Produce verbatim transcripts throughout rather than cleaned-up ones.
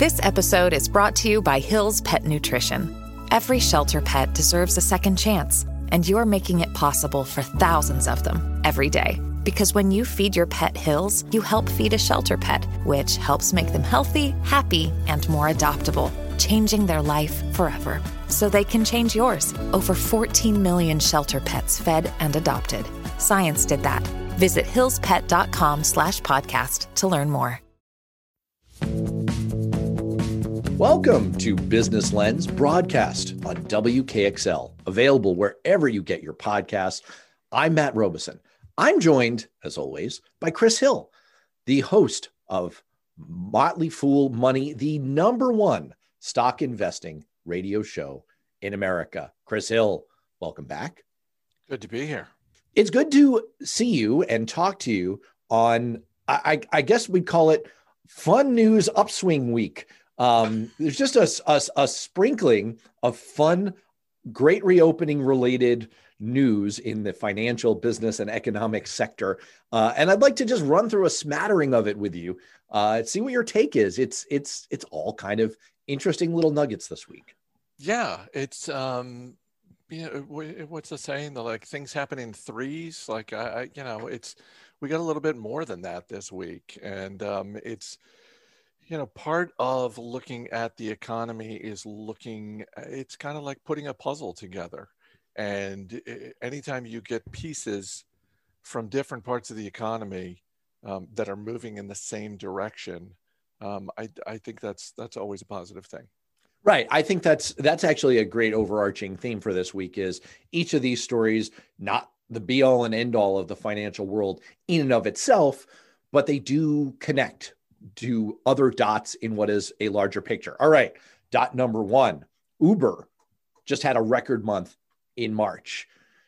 This episode is brought to you by Hill's Pet Nutrition. Every shelter pet deserves a second chance, and you're making it possible for thousands of them every day. Because when you feed your pet Hill's, you help feed a shelter pet, which helps make them healthy, happy, and more adoptable, changing their life forever. So they can change yours. Over fourteen million shelter pets fed and adopted. Science did that. Visit hillspet.com slash podcast to learn more. Welcome to Business Lens broadcast on W K X L, available wherever you get your podcasts. I'm Matt Robeson. I'm joined, as always, by Chris Hill, the host of Motley Fool Money, the number one stock investing radio show in America. Chris Hill, welcome back. Good to be here. It's good to see you and talk to you on, I, I guess we'd call it Fun News Upswing Week. Um, there's just a, a, a sprinkling of fun, great reopening related news in the financial, business, and economic sector. Uh, and I'd like to just run through a smattering of it with you, uh, see what your take is. It's, it's, it's all kind of interesting little nuggets this week. Yeah. It's, um, you know, what's the saying? The like things happen in threes. Like, I, I you know, it's, we got a little bit more than that this week. And, um, it's, you know, part of looking at the economy is looking, it's kind of like putting a puzzle together. And anytime you get pieces from different parts of the economy um, that are moving in the same direction, um, I, I think that's that's always a positive thing. Right. I think that's that's actually a great overarching theme for this week is each of these stories, not the be all and end all of the financial world in and of itself, but they do connect to other dots in what is a larger picture. All right. Dot number one, Uber just had a record month in March.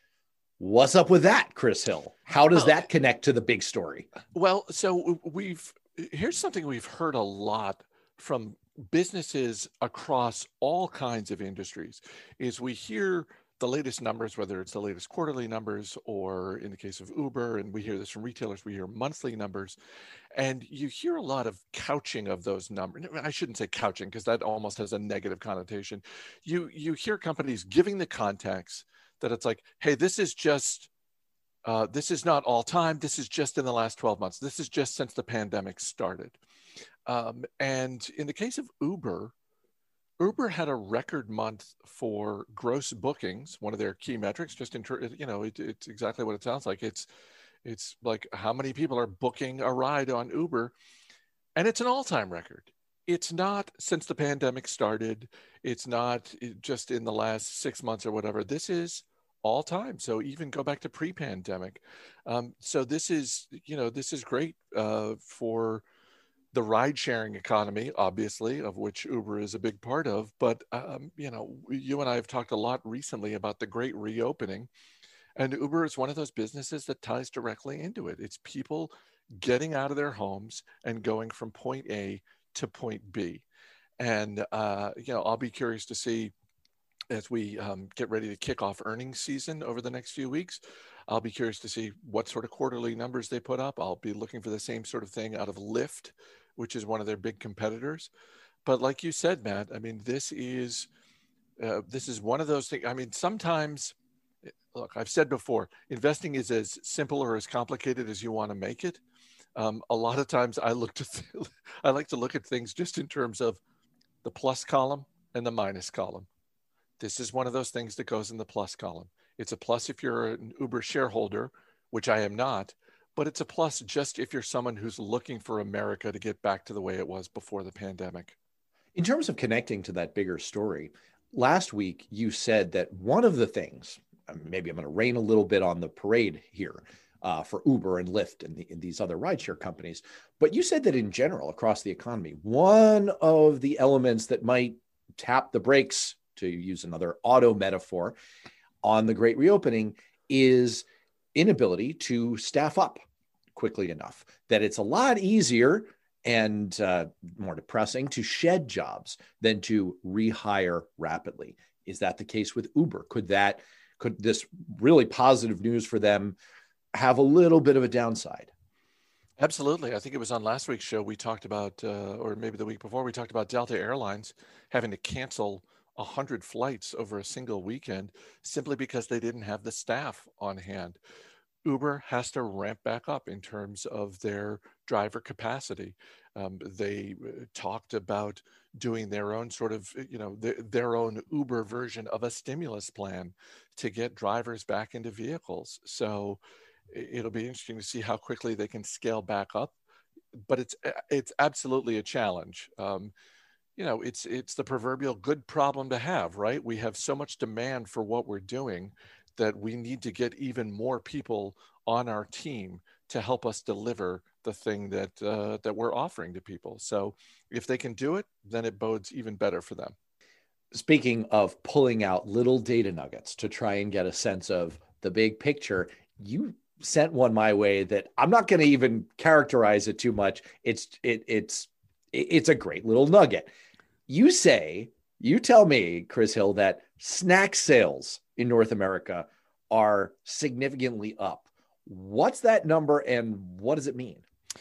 What's up with that, Chris Hill? How does well, that connect to the big story? Well, so we've, here's something we've heard a lot from businesses across all kinds of industries is we hear the latest numbers, whether it's the latest quarterly numbers or in the case of Uber, and we hear this from retailers, we hear monthly numbers, and you hear a lot of couching of those numbers. I shouldn't say couching because that almost has a negative connotation. You you hear companies giving the context that it's like, hey, this is just, uh, this is not all time. This is just in the last twelve months. This is just since the pandemic started. Um, and in the case of Uber, Uber had a record month for gross bookings, one of their key metrics, just in, you know, it, it's exactly what it sounds like. It's, it's like how many people are booking a ride on Uber, and it's an all-time record. It's not since the pandemic started. It's not just in the last six months or whatever. This is all time. So even go back to pre-pandemic. Um, so this is, you know, this is great uh, for the ride-sharing economy, obviously, of which Uber is a big part of. But, um, you know, you and I have talked a lot recently about the great reopening. And Uber is one of those businesses that ties directly into it. It's people getting out of their homes and going from point A to point B. And, uh, you know, I'll be curious to see as we um, get ready to kick off earnings season over the next few weeks. I'll be curious to see what sort of quarterly numbers they put up. I'll be looking for the same sort of thing out of Lyft, which is one of their big competitors. But like you said, Matt, I mean, this is uh, this is one of those things. I mean, sometimes, look, I've said before, investing is as simple or as complicated as you want to make it. Um, a lot of times I look to, th- I like to look at things just in terms of the plus column and the minus column. This is one of those things that goes in the plus column. It's a plus if you're an Uber shareholder, which I am not, but it's a plus just if you're someone who's looking for America to get back to the way it was before the pandemic. In terms of connecting to that bigger story, last week you said that one of the things, maybe I'm going to rain a little bit on the parade here uh, for Uber and Lyft and, the, and these other rideshare companies, but you said that in general across the economy, one of the elements that might tap the brakes, to use another auto metaphor, on the great reopening is inability to staff up quickly enough, that it's a lot easier and uh, more depressing to shed jobs than to rehire rapidly. Is that the case with Uber? Could that, could this really positive news for them have a little bit of a downside? Absolutely. I think it was on last week's show we talked about, uh, or maybe the week before, we talked about Delta Airlines having to cancel one hundred flights over a single weekend simply because they didn't have the staff on hand. Uber has to ramp back up in terms of their driver capacity. Um, they uh, talked about doing their own sort of, you know, their, their own Uber version of a stimulus plan to get drivers back into vehicles. So i- it'll be interesting to see how quickly they can scale back up. But it's uh, it's absolutely a challenge. Um, you know, it's it's the proverbial good problem to have, right? We have so much demand for what we're doing that we need to get even more people on our team to help us deliver the thing that uh, that we're offering to people. So if they can do it, then it bodes even better for them. Speaking of pulling out little data nuggets to try and get a sense of the big picture, you sent one my way that I'm not going to even characterize it too much. It's it it's it's a great little nugget. You say, you tell me, Chris Hill, that snack sales in North America are significantly up. What's that number and what does it mean?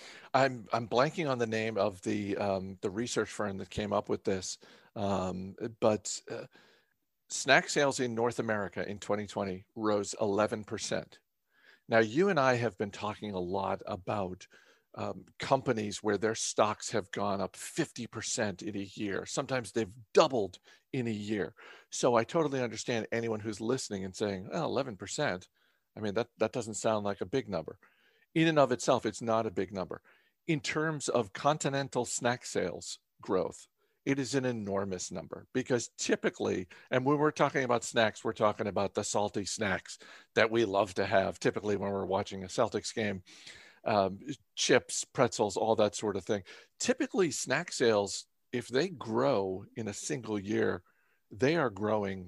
I'm I'm blanking on the name of the um, the research firm that came up with this, um, but uh, snack sales in North America in twenty twenty rose eleven percent. Now, you and I have been talking a lot about um, companies where their stocks have gone up fifty percent in a year. Sometimes they've doubled in a year. So I totally understand anyone who's listening and saying, oh, eleven percent. I mean, that, that doesn't sound like a big number. In and of itself, it's not a big number. In terms of continental snack sales growth, it is an enormous number because typically, and when we're talking about snacks, we're talking about the salty snacks that we love to have typically when we're watching a Celtics game, um, chips, pretzels, all that sort of thing. Typically, snack sales, if they grow in a single year, they are growing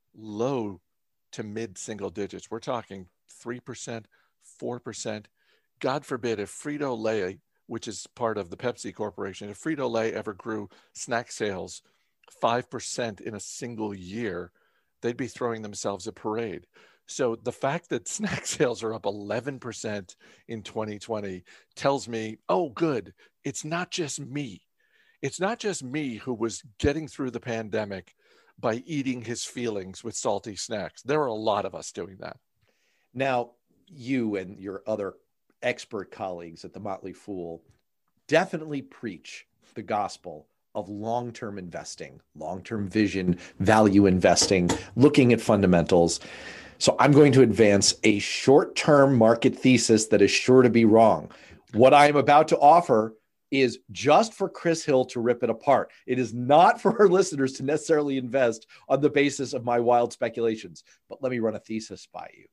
low to mid single digits. We're talking three percent, four percent. God forbid if Frito-Lay, which is part of the Pepsi Corporation, if Frito-Lay ever grew snack sales five percent in a single year, they'd be throwing themselves a parade. So the fact that snack sales are up eleven percent in twenty twenty tells me, oh, good, it's not just me. It's not just me who was getting through the pandemic by eating his feelings with salty snacks. There are a lot of us doing that. Now, you and your other expert colleagues at the Motley Fool definitely preach the gospel of long-term investing, long-term vision, value investing, looking at fundamentals. So I'm going to advance a short-term market thesis that is sure to be wrong. What I am about to offer is just for Chris Hill to rip it apart. It is not for our listeners to necessarily invest on the basis of my wild speculations, but let me run a thesis by you.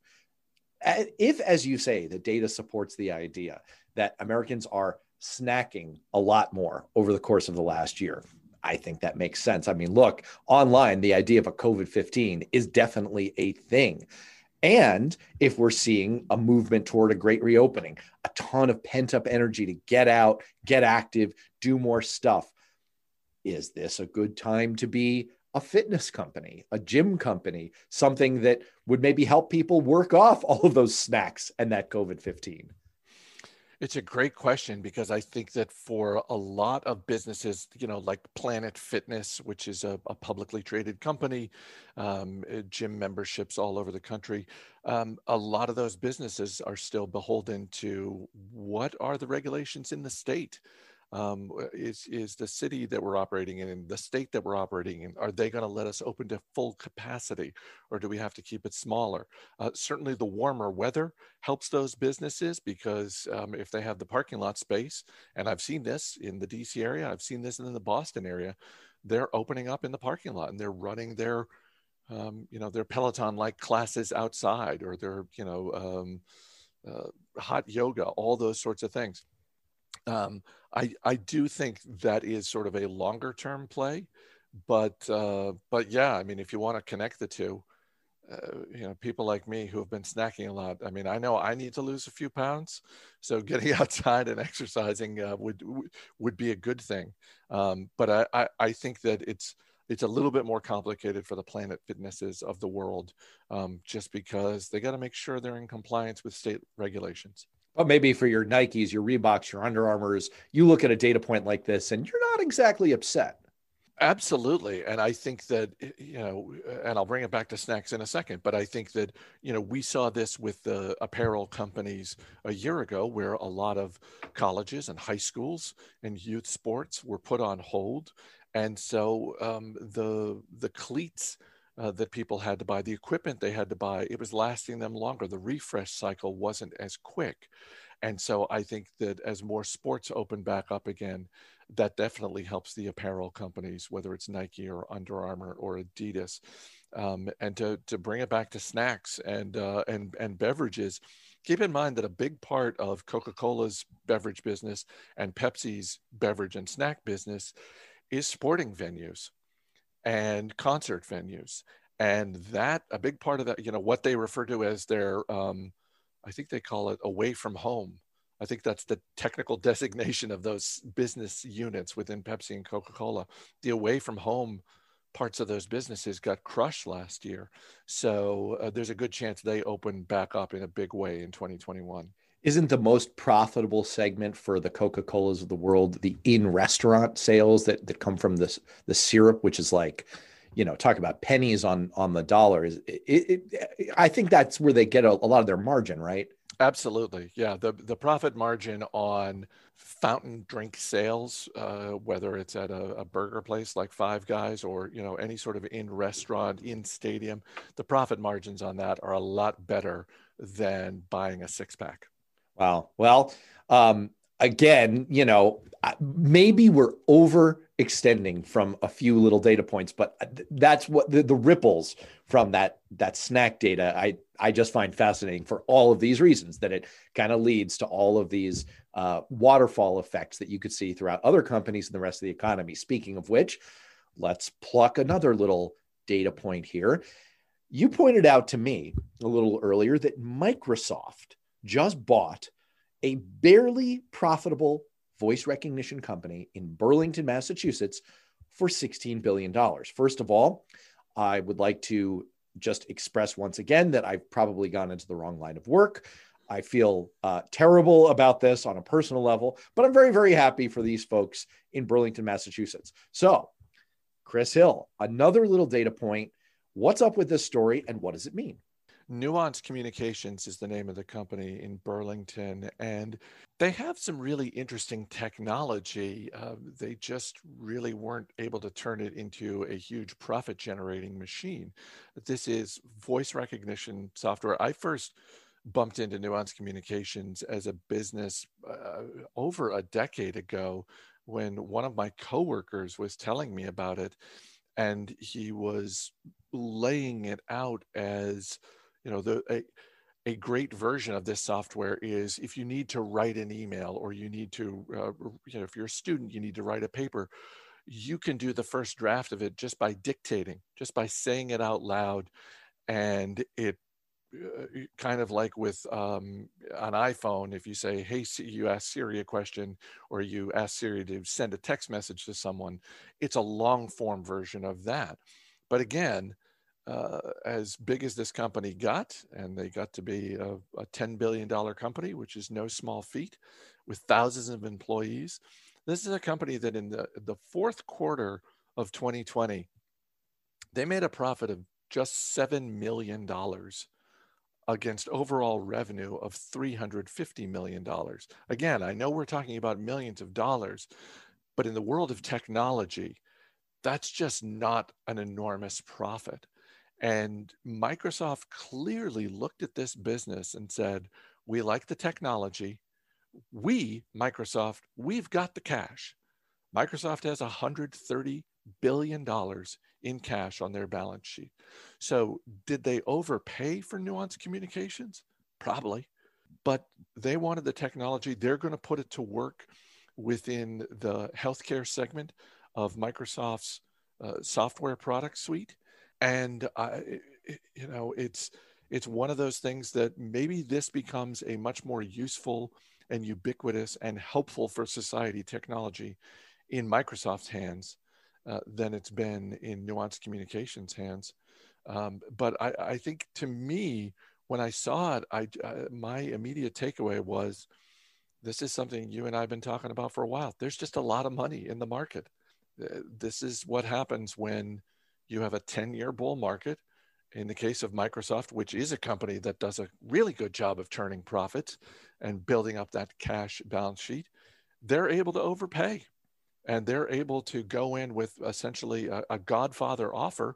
If, as you say, the data supports the idea that Americans are snacking a lot more over the course of the last year, I think that makes sense. I mean, look, online, the idea of a COVID fifteen is definitely a thing. And if we're seeing a movement toward a great reopening, a ton of pent-up energy to get out, get active, do more stuff, is this a good time to be a fitness company, a gym company, something that would maybe help people work off all of those snacks and that COVID fifteen? It's a great question because I think that for a lot of businesses, you know, like Planet Fitness, which is a, a publicly traded company, um, uh, gym memberships all over the country, um, a lot of those businesses are still beholden to what are the regulations in the state. Um, is is the city that we're operating in, and the state that we're operating in, are they going to let us open to full capacity, or do we have to keep it smaller? Uh, certainly, the warmer weather helps those businesses because um, if they have the parking lot space, and I've seen this in the D C area, I've seen this in the Boston area, they're opening up in the parking lot and they're running their, um, you know, their Peloton-like classes outside, or their, you know, um, uh, hot yoga, all those sorts of things. Um, I, I do think that is sort of a longer term play, but uh, but yeah, I mean, if you want to connect the two, uh, you know, people like me who have been snacking a lot. I mean, I know I need to lose a few pounds, so getting outside and exercising uh, would would be a good thing. Um, but I, I I think that it's it's a little bit more complicated for the Planet Fitnesses of the world, um, just because they got to make sure they're in compliance with state regulations. But maybe for your Nikes, your Reeboks, your Under Armours, you look at a data point like this and you're not exactly upset. Absolutely. And I think that, you know, and I'll bring it back to snacks in a second, but I think that, you know, we saw this with the apparel companies a year ago, where a lot of colleges and high schools and youth sports were put on hold. And so um, the, the cleats uh, that people had to buy, the equipment they had to buy, it was lasting them longer. The refresh cycle wasn't as quick. And so I think that as more sports open back up again, that definitely helps the apparel companies, whether it's Nike or Under Armour or Adidas. Um, and to, to bring it back to snacks and, uh, and, and beverages, keep in mind that a big part of Coca-Cola's beverage business and Pepsi's beverage and snack business is sporting venues and concert venues. And that, a big part of that, you know, what they refer to as their, um, I think they call it away from home. I think that's the technical designation of those business units within Pepsi and Coca-Cola. The away from home parts of those businesses got crushed last year. So uh, there's a good chance they open back up in a big way in twenty twenty-one. Isn't the most profitable segment for the Coca-Colas of the world the in-restaurant sales that, that come from this, the syrup, which is like, you know, talk about pennies on, on the dollar. Is it, it, I think that's where they get a, a lot of their margin, right? Absolutely. Yeah. The, the profit margin on fountain drink sales, uh, whether it's at a, a burger place like Five Guys or, you know, any sort of in restaurant, in stadium, the profit margins on that are a lot better than buying a six pack. Wow. Well, um, again, you know, maybe we're overextending from a few little data points, but that's what the, the ripples from that, that snack data, I, I just find fascinating for all of these reasons, that it kind of leads to all of these uh, waterfall effects that you could see throughout other companies and the rest of the economy. Speaking of which, let's pluck another little data point here. You pointed out to me a little earlier that Microsoft just bought a barely profitable voice recognition company in Burlington, Massachusetts for sixteen billion dollars. First of all, I would like to just express once again that I've probably gone into the wrong line of work. I feel uh, terrible about this on a personal level, but I'm very, very happy for these folks in Burlington, Massachusetts. So, Chris Hill, another little data point. What's up with this story and what does it mean? Nuance Communications is the name of the company in Burlington, and they have some really interesting technology. Uh, they just really weren't able to turn it into a huge profit generating machine. This is voice recognition software. I first bumped into Nuance Communications as a business uh, over a decade ago when one of my coworkers was telling me about it, and he was laying it out as, you know, the a, a great version of this software is if you need to write an email or you need to, uh, you know, if you're a student, you need to write a paper, you can do the first draft of it just by dictating, just by saying it out loud. And it uh, kind of like with um, an iPhone, if you say, hey, you ask Siri a question, or you ask Siri to send a text message to someone, it's a long form version of that. But again, Uh, as big as this company got, and they got to be a, a ten billion dollars company, which is no small feat, with thousands of employees. This is a company that in the, the fourth quarter of twenty twenty, they made a profit of just seven million dollars against overall revenue of three hundred fifty million dollars. Again, I know we're talking about millions of dollars, but in the world of technology, that's just not an enormous profit. And Microsoft clearly looked at this business and said, we like the technology. We, Microsoft, we've got the cash. Microsoft has one hundred thirty billion dollars in cash on their balance sheet. So did they overpay for Nuance Communications? Probably. But they wanted the technology. They're going to put it to work within the healthcare segment of Microsoft's uh, software product suite. And, uh, you know, it's it's one of those things that maybe this becomes a much more useful and ubiquitous and helpful for society technology in Microsoft's hands uh, than it's been in Nuance Communications' hands. Um, but I, I think, to me, when I saw it, I, uh, my immediate takeaway was, this is something you and I have been talking about for a while. There's just a lot of money in the market. Uh, This is what happens when you have a ten-year bull market. In the case of Microsoft, which is a company that does a really good job of turning profits and building up that cash balance sheet, they're able to overpay. And they're able to go in with essentially a, a Godfather offer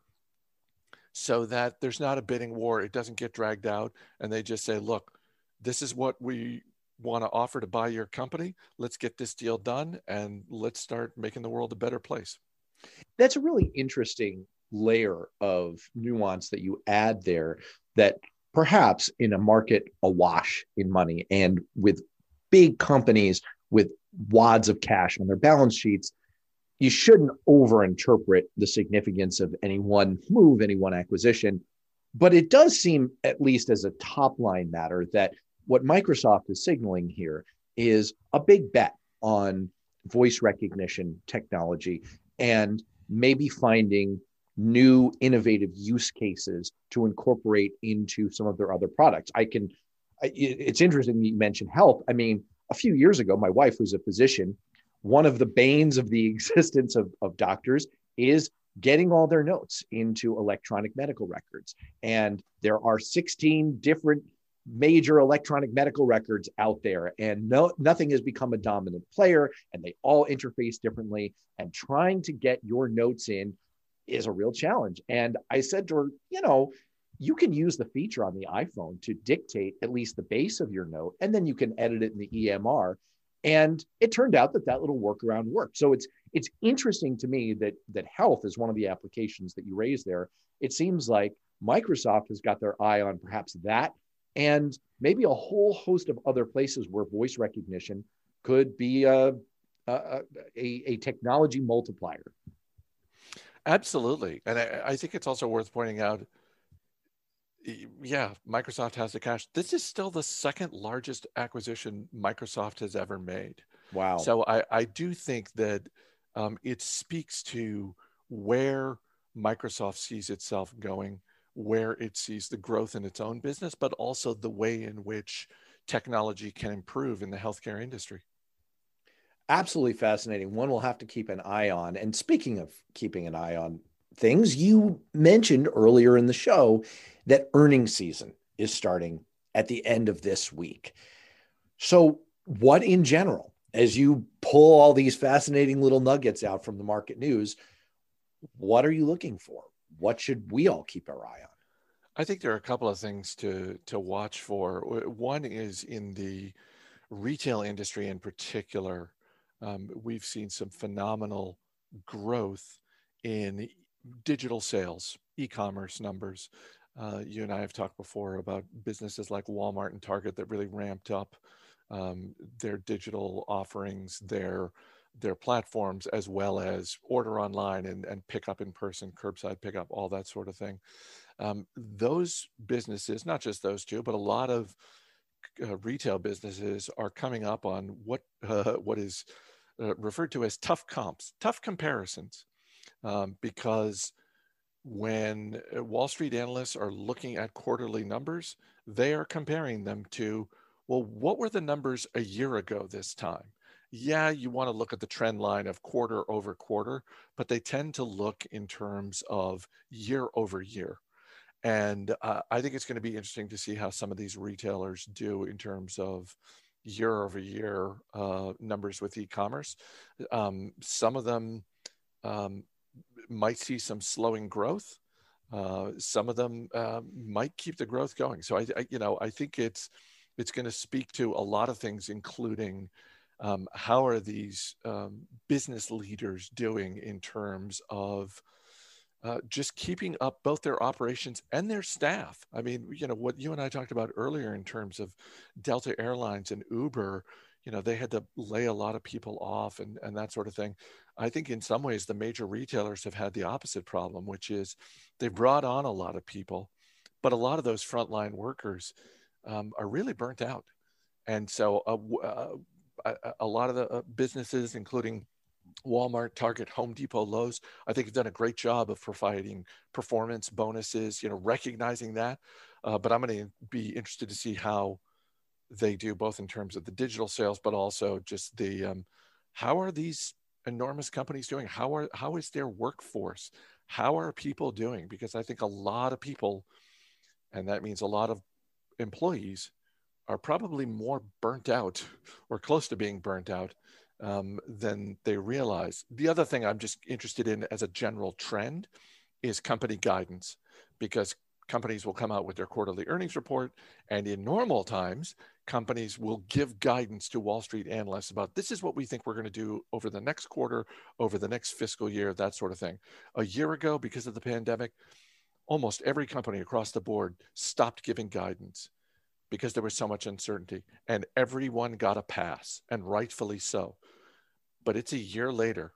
so that there's not a bidding war. It doesn't get dragged out. And they just say, look, this is what we want to offer to buy your company. Let's get this deal done and let's start making the world a better place. That's a really interesting layer of nuance that you add there, that perhaps in a market awash in money and with big companies with wads of cash on their balance sheets, you shouldn't overinterpret the significance of any one move, any one acquisition. But it does seem, at least as a top line matter, that what Microsoft is signaling here is a big bet on voice recognition technology and maybe finding new innovative use cases to incorporate into some of their other products. I can, it's interesting that you mentioned health. I mean, a few years ago, my wife was a physician. One of the banes of the existence of, of doctors is getting all their notes into electronic medical records. And there are sixteen different major electronic medical records out there, and no, nothing has become a dominant player, and they all interface differently. And trying to get your notes in is a real challenge. And I said to her, you know, you can use the feature on the iPhone to dictate at least the base of your note, and then you can edit it in the E M R. And it turned out that that little workaround worked. So it's it's interesting to me that that health is one of the applications that you raised there. It seems like Microsoft has got their eye on perhaps that, and maybe a whole host of other places where voice recognition could be a, a, a, a technology multiplier. Absolutely. And I, I think it's also worth pointing out, yeah, Microsoft has the cash. This is still the second largest acquisition Microsoft has ever made. Wow. So I, I do think that um, it speaks to where Microsoft sees itself going, where it sees the growth in its own business, but also the way in which technology can improve in the healthcare industry. Absolutely fascinating. One will have to keep an eye on. And speaking of keeping an eye on things, you mentioned earlier in the show that earnings season is starting at the end of this week. So what in general, as you pull all these fascinating little nuggets out from the market news, what are you looking for? What should we all keep our eye on? I think there are a couple of things to, to watch for. One is in the retail industry in particular. Um, we've seen some phenomenal growth in digital sales, e-commerce numbers. Uh, you and I have talked before about businesses like Walmart and Target that really ramped up um, their digital offerings, their their platforms, as well as order online and, and pick up in person, curbside pickup, all that sort of thing. Um, those businesses, not just those two, but a lot of uh, retail businesses are coming up on what uh, what is uh, referred to as tough comps, tough comparisons, um, because when Wall Street analysts are looking at quarterly numbers, they are comparing them to, well, what were the numbers a year ago this time? Yeah, you want to look at the trend line of quarter over quarter, but they tend to look in terms of year over year. And uh, I think it's going to be interesting to see how some of these retailers do in terms of year over year uh, numbers with e-commerce. Um, some of them um, might see some slowing growth. Uh, some of them uh, might keep the growth going. So I, I, you know, I think it's it's going to speak to a lot of things, including um, how are these um, business leaders doing in terms of uh, just keeping up both their operations and their staff. I mean, you know, what you and I talked about earlier in terms of Delta Airlines and Uber, you know, they had to lay a lot of people off and, and that sort of thing. I think in some ways, the major retailers have had the opposite problem, which is they've brought on a lot of people, but a lot of those frontline workers um, are really burnt out. And so uh, uh, a, a lot of the uh, businesses, including Walmart, Target, Home Depot, Lowe's, I think have done a great job of providing performance bonuses, you know, recognizing that. Uh, but I'm going to be interested to see how they do, both in terms of the digital sales, but also just the, um, how are these enormous companies doing? How are, how is their workforce? How are people doing? Because I think a lot of people, and that means a lot of employees, are probably more burnt out or close to being burnt out um, than they realize. The other thing I'm just interested in as a general trend is company guidance, because companies will come out with their quarterly earnings report, and in normal times, companies will give guidance to Wall Street analysts about this is what we think we're going to do over the next quarter, over the next fiscal year, that sort of thing. A year ago, because of the pandemic, almost every company across the board stopped giving guidance because there was so much uncertainty, and everyone got a pass, and rightfully so. But it's a year later.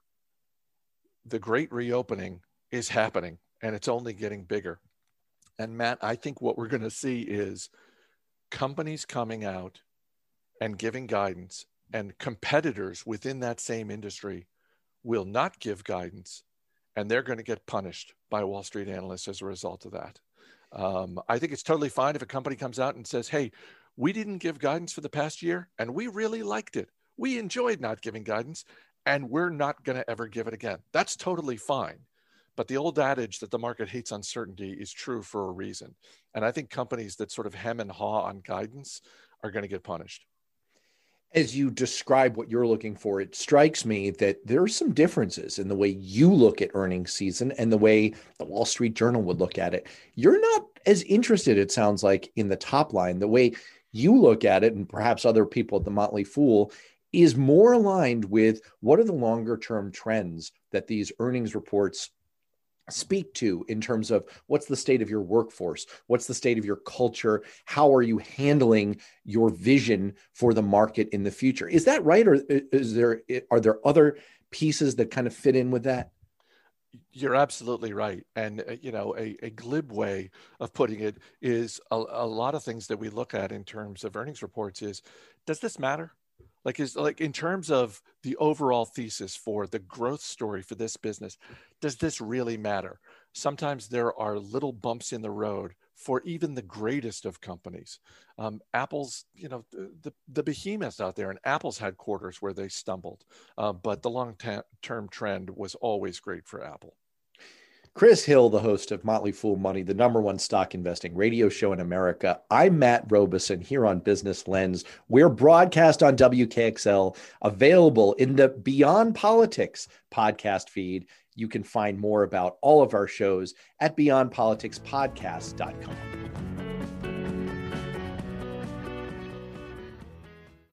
The great reopening is happening, and it's only getting bigger. And Matt, I think what we're going to see is companies coming out and giving guidance, and competitors within that same industry will not give guidance, and they're going to get punished by Wall Street analysts as a result of that. Um, I think it's totally fine if a company comes out and says, hey, we didn't give guidance for the past year, and we really liked it. We enjoyed not giving guidance, and we're not going to ever give it again. That's totally fine. But the old adage that the market hates uncertainty is true for a reason. And I think companies that sort of hem and haw on guidance are going to get punished. As you describe what you're looking for, it strikes me that there are some differences in the way you look at earnings season and the way the Wall Street Journal would look at it. You're not as interested, it sounds like, in the top line. The way you look at it, and perhaps other people at the Motley Fool, is more aligned with what are the longer term trends that these earnings reports speak to in terms of what's the state of your workforce, what's the state of your culture, how are you handling your vision for the market in the future. Is that right? Or is there, are there other pieces that kind of fit in with that? You're absolutely right. And, uh, you know, a, a glib way of putting it is a, a lot of things that we look at in terms of earnings reports is, does this matter? Like, is like in terms of the overall thesis for the growth story for this business, does this really matter? Sometimes there are little bumps in the road for even the greatest of companies. Um, Apple's, you know, the, the behemoths out there, and Apple's had quarters where they stumbled, uh, but the long-term trend was always great for Apple. Chris Hill, the host of Motley Fool Money, the number one stock investing radio show in America. I'm Matt Robison here on Business Lens. We're broadcast on W K X L, available in the Beyond Politics podcast feed. You can find more about all of our shows at beyond politics podcast dot com.